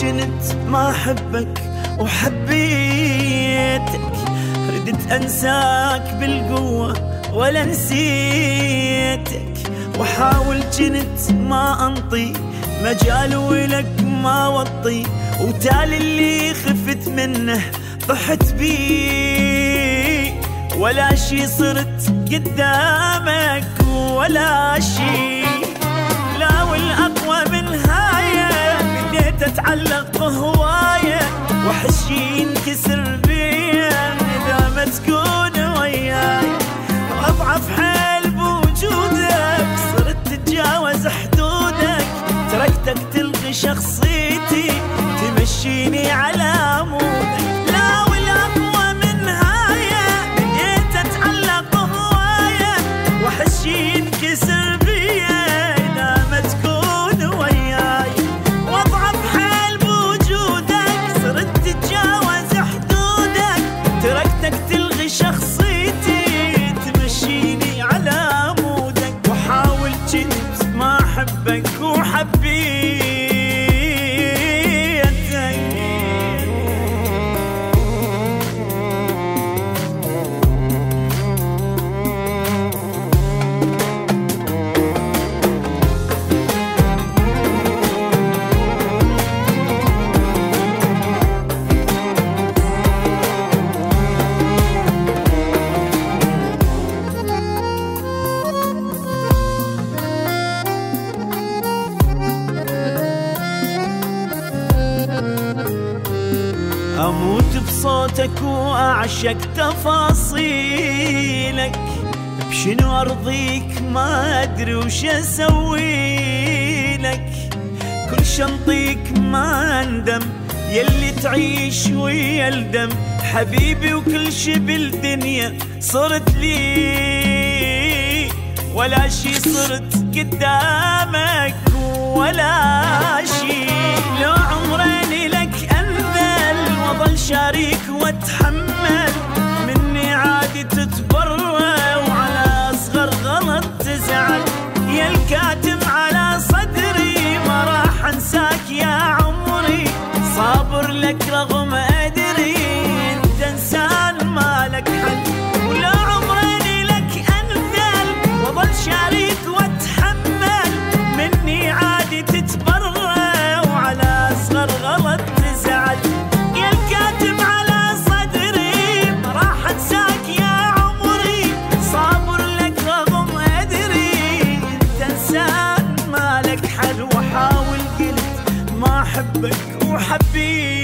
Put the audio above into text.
جنت ما أحبك وحبيتك، ردت أنساك بالقوة ولا نسيتك، وحاول جنت ما أنطي مجال ولك ما وطي، وتالي اللي خفت منه طحت بيه، ولا شي صرت قدامك ولا شي. لا والأقوى من هاية بديت أتعلق بهواية، وحشي ينكسر بيا إذا ما تكون وياي، أضعف حيل بوجودك صرت تتجاوز حدودك، تركتك تلغي شخصيتي تمشيني على عمودك. لا والأقوى من هاية بديت أتعلق بهواية، وحشي ينكسر بيا إذا ما تكون وياي، وأضعف حيل بوجودك صرت تتجاوز حدودك، تركتك تلغي شخصيتي تمشيني على عمودك، وحاول جنت ما أحبك وحبيتك. أموت بصوتك وأعشق تفاصيلك، بشنو أرضيك ما أدري وش أسوي لك، كل شنطيك ما أندم يلي تعيش ويا الدم، حبيبي وكل شي بالدنيا صرت لي، ولا شي صرت قدامك ولا شي. لو عمري لك أنذل وظل شاريك واتحمل، مني عادي تتبرى وعلى أصغر غلط تزعل، يا الكاتم على صدري ما راح أنساك يا عمري، صابر لك رغم أدري أنت إنسان ما لك حل. ولو عمري لك أنذل وظل شاريك واتحمل، مني عادي تتبرى وعلى أصغر غلط تزعل، يا الكاتم على صدري ما راح أنساك يا عمري، صابر لك رغم أدري أنت إنسان ما لك حل، وحاول قلت ما أحبك وحبيت.